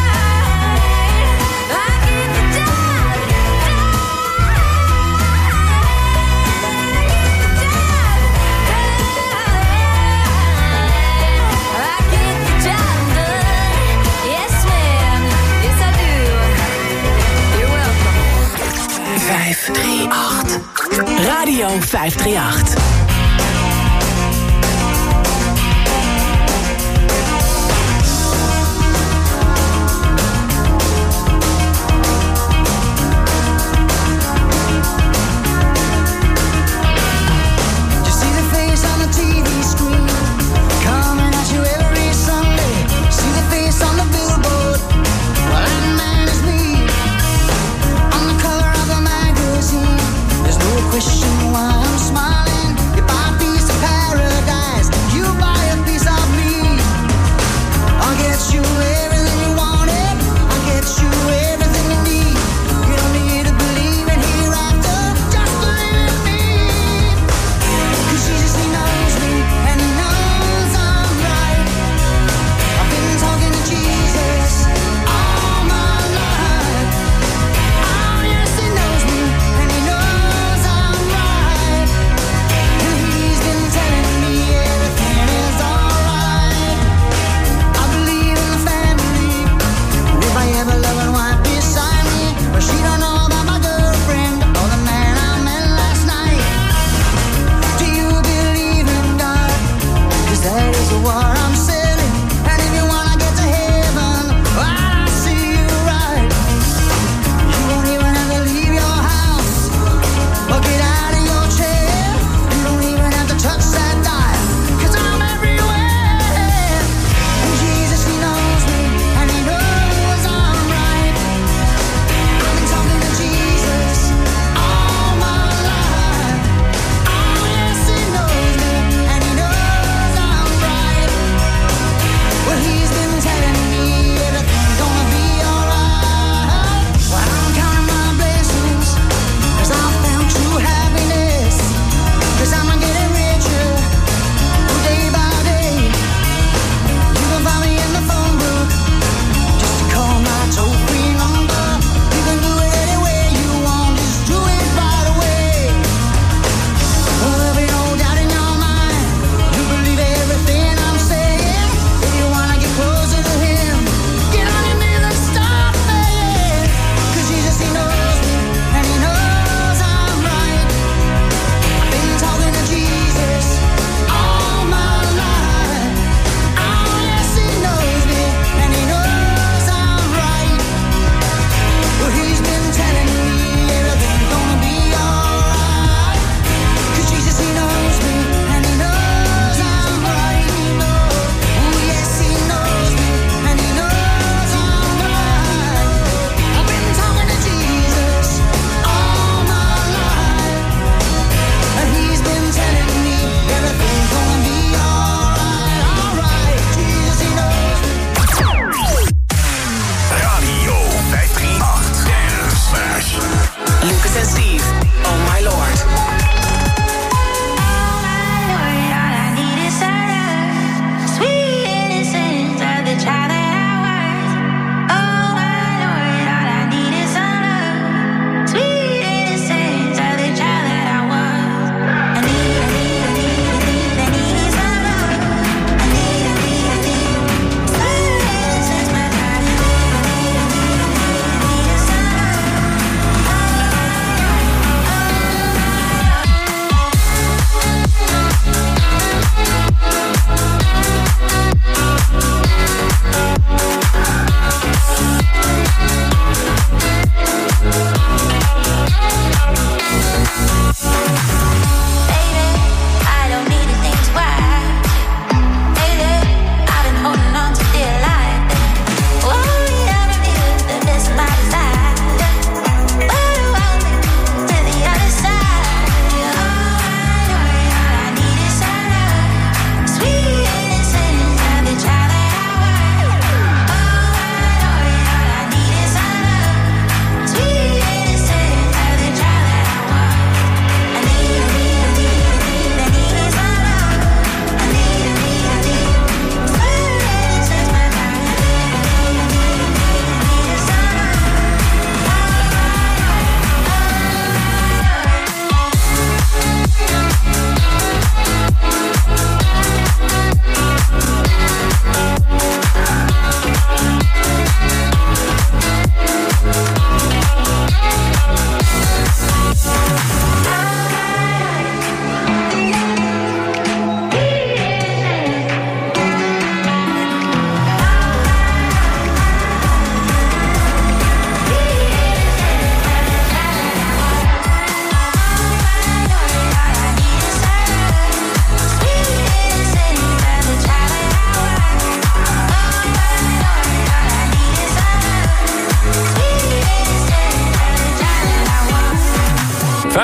I get the job I get the job done. Yes, ma'am. Yes, I do. You're welcome. vijf drie acht. Radio vijf drie acht. You see the face on the T V screen, coming at you every Sunday. See the face on the billboard, well that man is me. On the cover of a magazine, there's no question why I'm smiling. You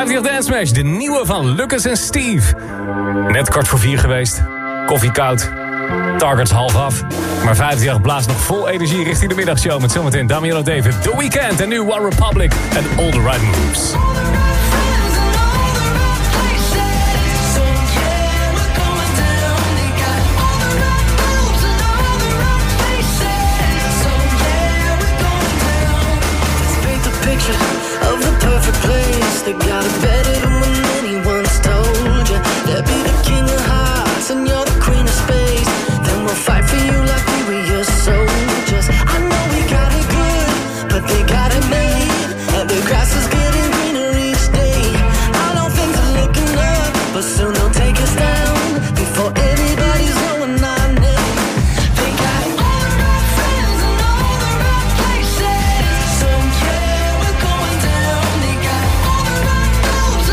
vijftig Dance Smash, de nieuwe van Lucas en Steve. Net kwart voor vier geweest. Koffie koud. Targets half af. Maar vijftig blaast nog vol energie richting de middagshow. Met zometeen Damiano David, The Weeknd en nu One Republic en All the Right Moves. Of the perfect place, they got it better than when anyone's told you. They'll be the king of hearts and you're the queen of space. Then we'll fight for you like we were your soldiers. I know we got it good, but they got it made. And the grass is getting greener each day. I know things are looking up, but soon they'll take us down before anybody's knowing our name. They got all the right friends and all the right places. So yeah, we're going down. They got all the right moves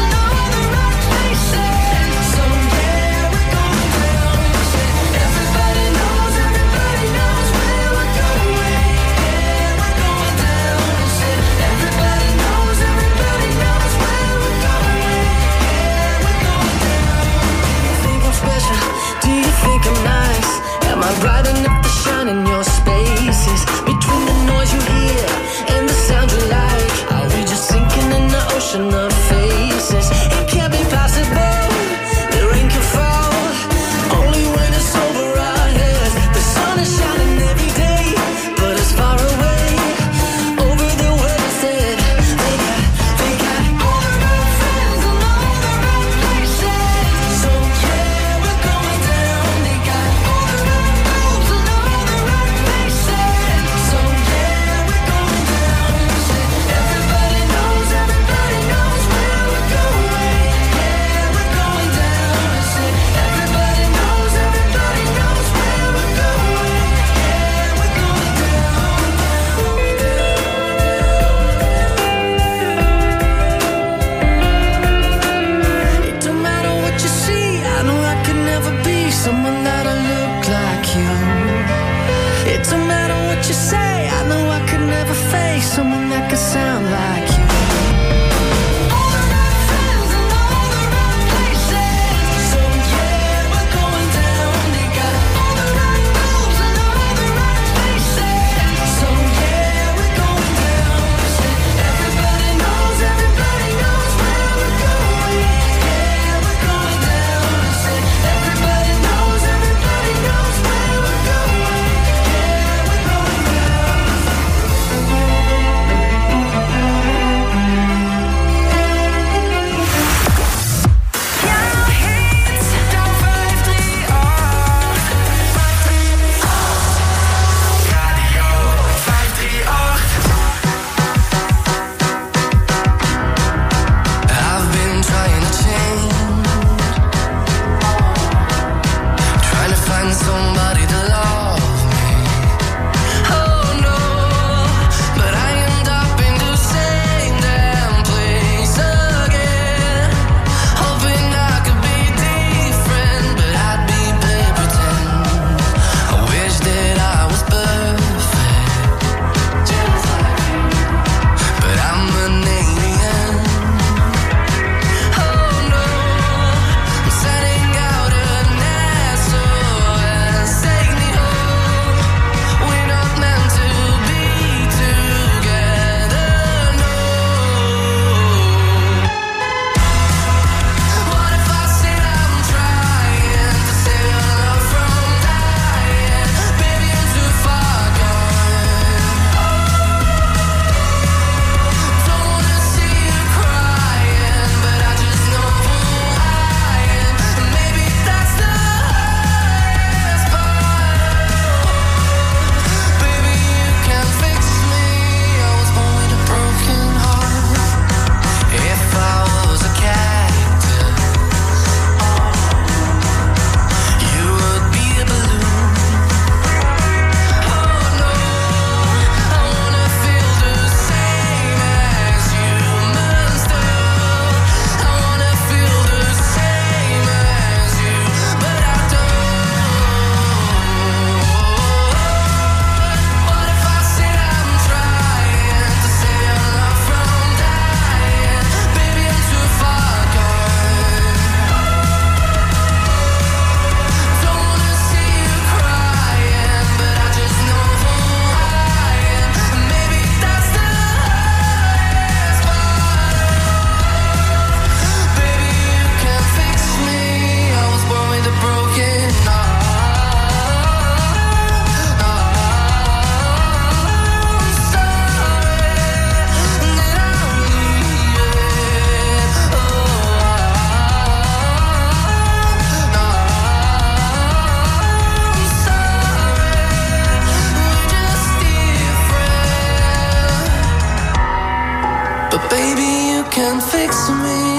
can fix me.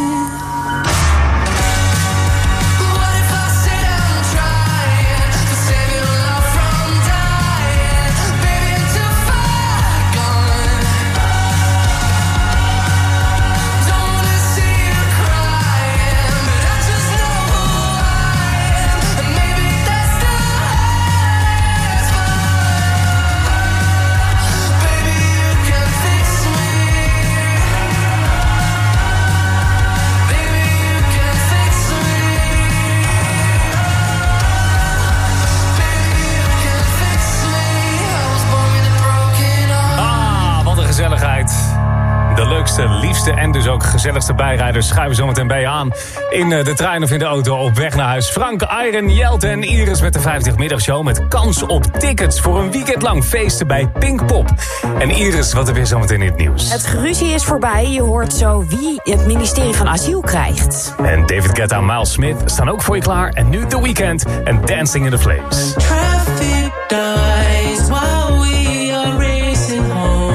De leukste, liefste en dus ook gezelligste bijrijders schuiven zometeen bij je aan. In de trein of in de auto op weg naar huis. Frank, Iron, Jelte en Iris met de vijftig middagshow met kans op tickets voor een weekend lang feesten bij Pinkpop. En Iris, wat er weer zometeen in het nieuws. Het geruzie is voorbij. Je hoort zo wie het ministerie van Asiel krijgt. En David Guetta en Miles Smith staan ook voor je klaar. En nu The Weeknd en Dancing in the Flames. Traffic dies while we are racing home.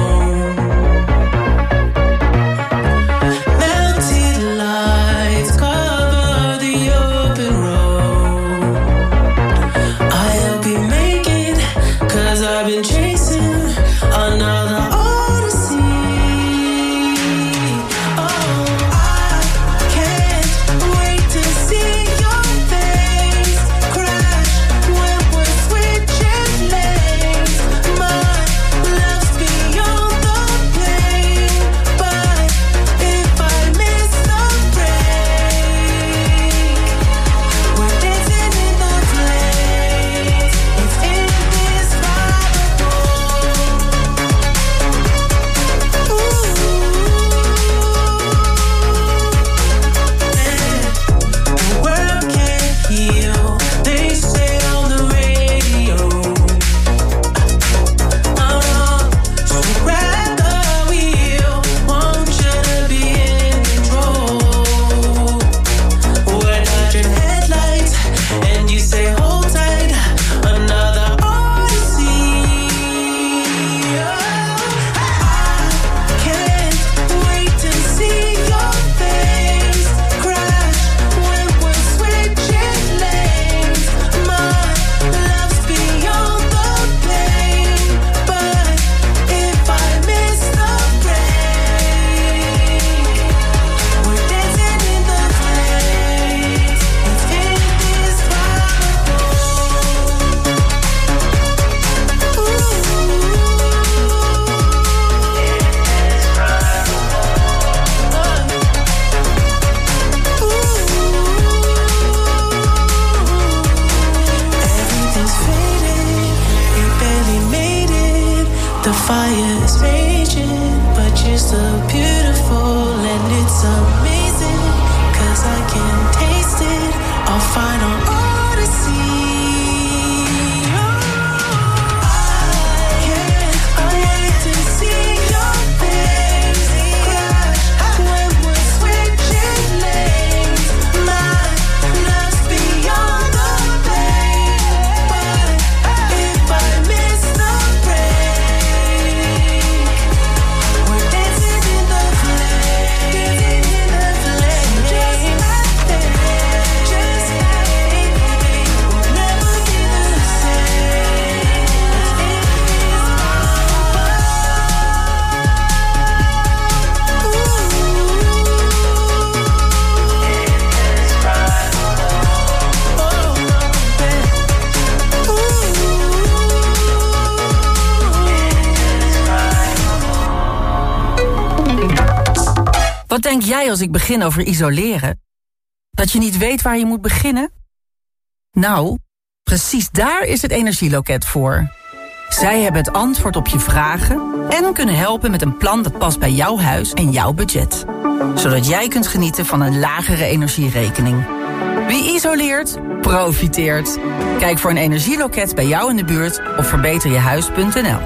I've been chasing another odyssey. Oh, I can't wait to see your face crash when we're switching lanes. My love's beyond the pain, but if I miss the break, we're dancing in the flames. It's in this fire. Wat denk jij als ik begin over isoleren? Dat je niet weet waar je moet beginnen? Nou, precies daar is het Energieloket voor. Zij hebben het antwoord op je vragen en kunnen helpen met een plan dat past bij jouw huis en jouw budget. Zodat jij kunt genieten van een lagere energierekening. Wie isoleert, profiteert. Kijk voor een energieloket bij jou in de buurt op verbeter je huis punt n l.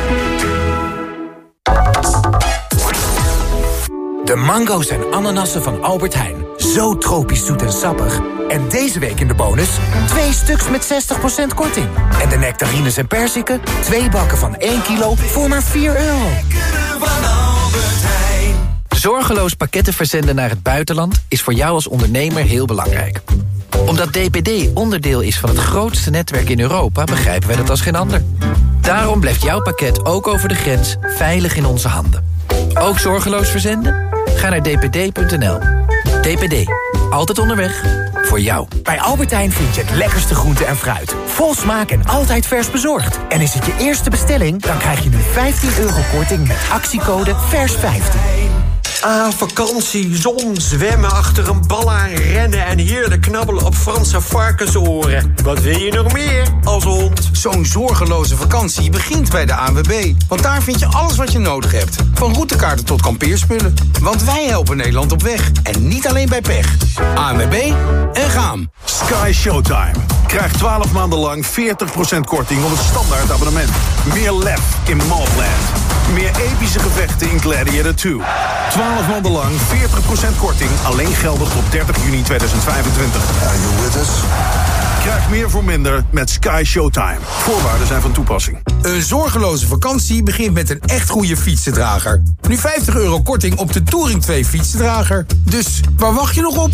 De mango's en ananassen van Albert Heijn. Zo tropisch zoet en sappig. En deze week in de bonus twee stuks met zestig procent korting. En de nectarines en perziken, twee bakken van één kilo voor maar vier euro. Van Albert Heijn. Zorgeloos pakketten verzenden naar het buitenland is voor jou als ondernemer heel belangrijk. Omdat D P D onderdeel is van het grootste netwerk in Europa, begrijpen wij dat als geen ander. Daarom blijft jouw pakket ook over de grens veilig in onze handen. Ook zorgeloos verzenden? Ga naar d p d punt n l. D P D. Altijd onderweg. Voor jou. Bij Albert Heijn vind je het lekkerste groente en fruit. Vol smaak en altijd vers bezorgd. En is het je eerste bestelling, dan krijg je nu vijftien euro korting met actiecode vers vijftien. Ah, vakantie, zon, zwemmen, achter een bal aan rennen... en heerlijk knabbelen op Franse varkensoren. Wat wil je nog meer als hond? Zo'n zorgeloze vakantie begint bij de A N W B. Want daar vind je alles wat je nodig hebt. Van routekaarten tot kampeerspullen. Want wij helpen Nederland op weg. En niet alleen bij pech. A N W B en gaan. Sky Showtime. Krijg twaalf maanden lang veertig procent korting op het standaard abonnement. Meer lef in Mobland. Meer epische gevechten in Gladiator twee. twaalf maanden lang veertig procent korting. Alleen geldig tot dertig juni tweeduizend vijfentwintig. Are you with us? Krijg meer voor minder met Sky Showtime. Voorwaarden zijn van toepassing. Een zorgeloze vakantie begint met een echt goede fietsendrager. Nu vijftig euro korting op de Touring twee fietsendrager. Dus waar wacht je nog op?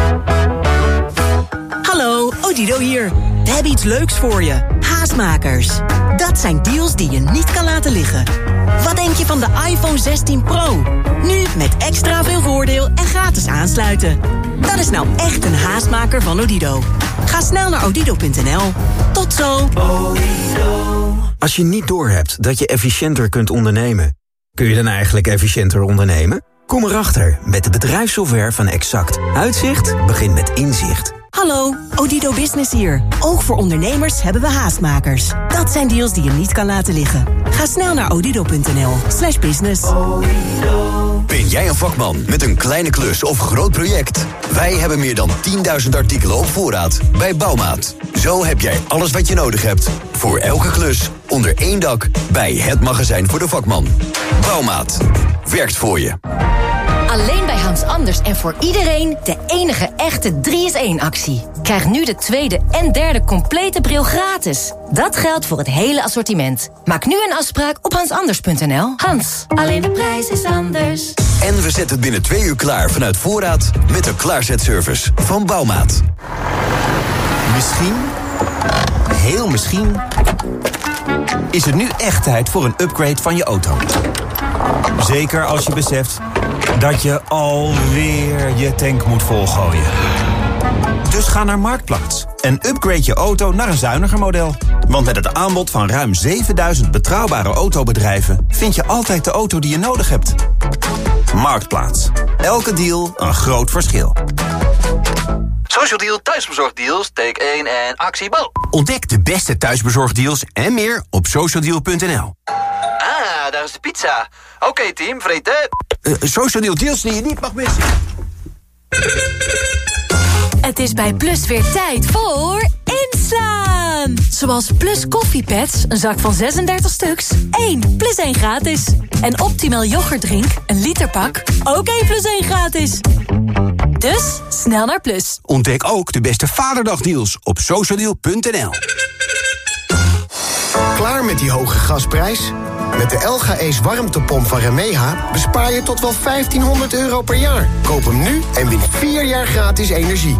Hallo, Odido hier. We hebben iets leuks voor je. Haastmakers. Dat zijn deals die je niet kan laten liggen. Wat denk je van de iPhone zestien Pro? Nu met extra veel voordeel en gratis aansluiten. Dat is nou echt een haastmaker van Odido. Ga snel naar odido punt n l. Tot zo. Als je niet doorhebt dat je efficiënter kunt ondernemen, kun je dan eigenlijk efficiënter ondernemen? Kom erachter met de bedrijfssoftware van Exact. Uitzicht begint met inzicht. Hallo, Odido Business hier. Ook voor ondernemers hebben we haastmakers. Dat zijn deals die je niet kan laten liggen. Ga snel naar odido punt n l slash business. Ben jij een vakman met een kleine klus of groot project? Wij hebben meer dan tienduizend artikelen op voorraad bij Bouwmaat. Zo heb jij alles wat je nodig hebt. Voor elke klus, onder één dak, bij het magazijn voor de vakman. Bouwmaat. Werkt voor je. Alleen bij Hans Anders en voor iedereen de enige echte drie is één actie. Krijg nu de tweede en derde complete bril gratis. Dat geldt voor het hele assortiment. Maak nu een afspraak op hans anders punt n l. Hans, alleen de prijs is anders. En we zetten het binnen twee uur klaar vanuit voorraad met de klaarzetservice van Bouwmaat. Misschien, heel misschien, is het nu echt tijd voor een upgrade van je auto. Zeker als je beseft dat je alweer je tank moet volgooien. Dus ga naar Marktplaats en upgrade je auto naar een zuiniger model. Want met het aanbod van ruim zevenduizend betrouwbare autobedrijven vind je altijd de auto die je nodig hebt. Marktplaats. Elke deal een groot verschil. Social Deal thuisbezorgdeals, take één en actie Bo. Ontdek de beste thuisbezorgdeals en meer op social deal punt n l. Ah, daar is de pizza. Oké okay, team, vreten. Uh, social Deal deals die je niet mag missen. Het is bij Plus weer tijd voor inslaan. Zoals Plus koffiepads, een zak van zesendertig stuks, één plus één gratis. En Optimal yoghurtdrink, een literpak, ook één plus één gratis. Dus snel naar Plus. Ontdek ook de beste vaderdagdeals op social deal punt n l. Klaar met die hoge gasprijs? Met de L G Ace warmtepomp van Remeha bespaar je tot wel vijftienhonderd euro per jaar. Koop hem nu en win vier jaar gratis energie.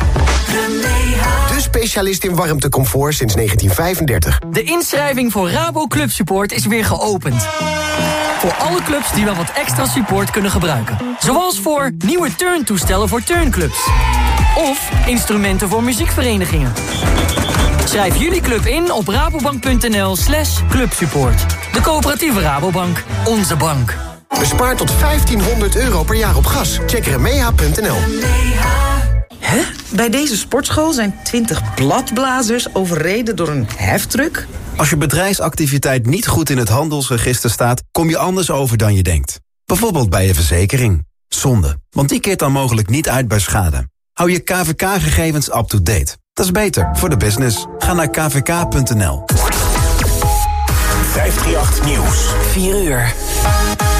De specialist in warmtecomfort sinds negentien vijfendertig. De inschrijving voor Rabo Club Support is weer geopend. Voor alle clubs die wel wat extra support kunnen gebruiken. Zoals voor nieuwe turntoestellen voor turnclubs. Of instrumenten voor muziekverenigingen. Schrijf jullie club in op rabobank punt n l slash clubsupport. De coöperatieve Rabobank. Onze bank. Bespaar tot vijftienhonderd euro per jaar op gas. Check remeha punt n l. Hè? Bij deze sportschool zijn twintig bladblazers overreden door een heftruck? Als je bedrijfsactiviteit niet goed in het handelsregister staat, kom je anders over dan je denkt. Bijvoorbeeld bij je verzekering. Zonde, want die keert dan mogelijk niet uit bij schade. Hou je K V K-gegevens up-to-date. Dat is beter voor de business. Ga naar k v k punt n l. vijf drie acht Nieuws. vier uur.